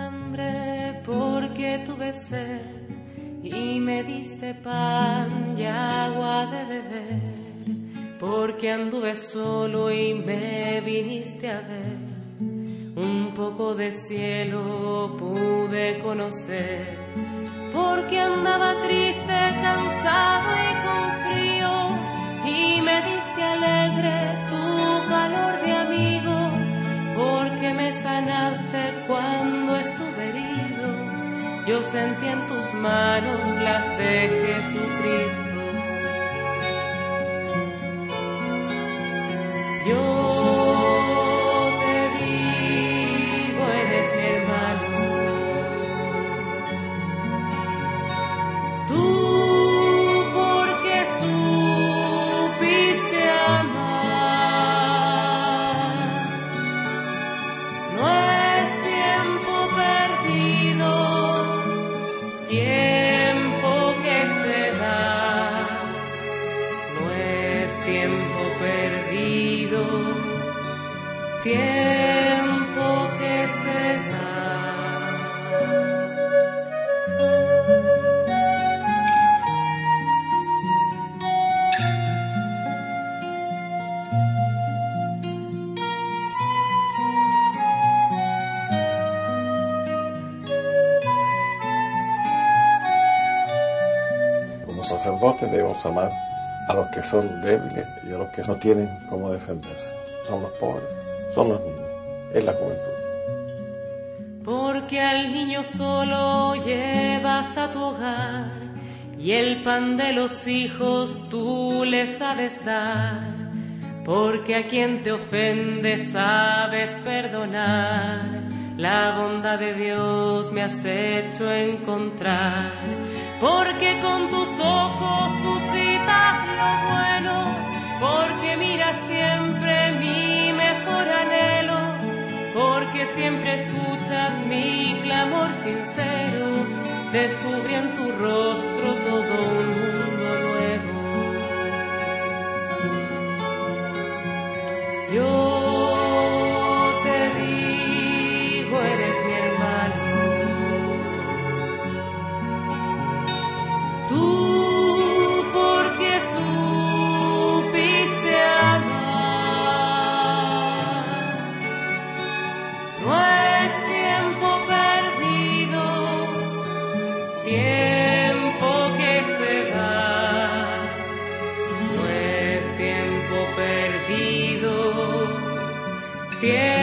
hambre porque tuve sed y me diste pan y agua de beber, porque anduve solo y me viniste a ver. Un poco de cielo pude conocer, porque andaba triste, cansado y con frío, y me diste alegre tu calor de amigo, porque me sanaste cuando estuve herido. Yo sentí en tus manos las de Jesucristo. Yo te digo, eres mi hermano. Tú porque supiste amar. No es tiempo perdido, tiempo que se da. No es tiempo perdido, tiempo que se da. Como sacerdotes debemos amar a los que son débiles y a los que no tienen cómo defenderse. Son los pobres, son los niños, es la juventud. Porque al niño solo llevas a tu hogar, y el pan de los hijos tú le sabes dar. Porque a quien te ofende sabes perdonar. La bondad de Dios me has hecho encontrar. Porque con tus ojos suscitas lo bueno, porque miras siempre mi mejor anhelo, porque siempre escuchas mi clamor sincero, descubrí en tu rostro todo un mundo nuevo. Yo te digo, eres mi hermano. Tú porque supiste amar. No es tiempo perdido, tiempo que se da. No es tiempo perdido, tiempo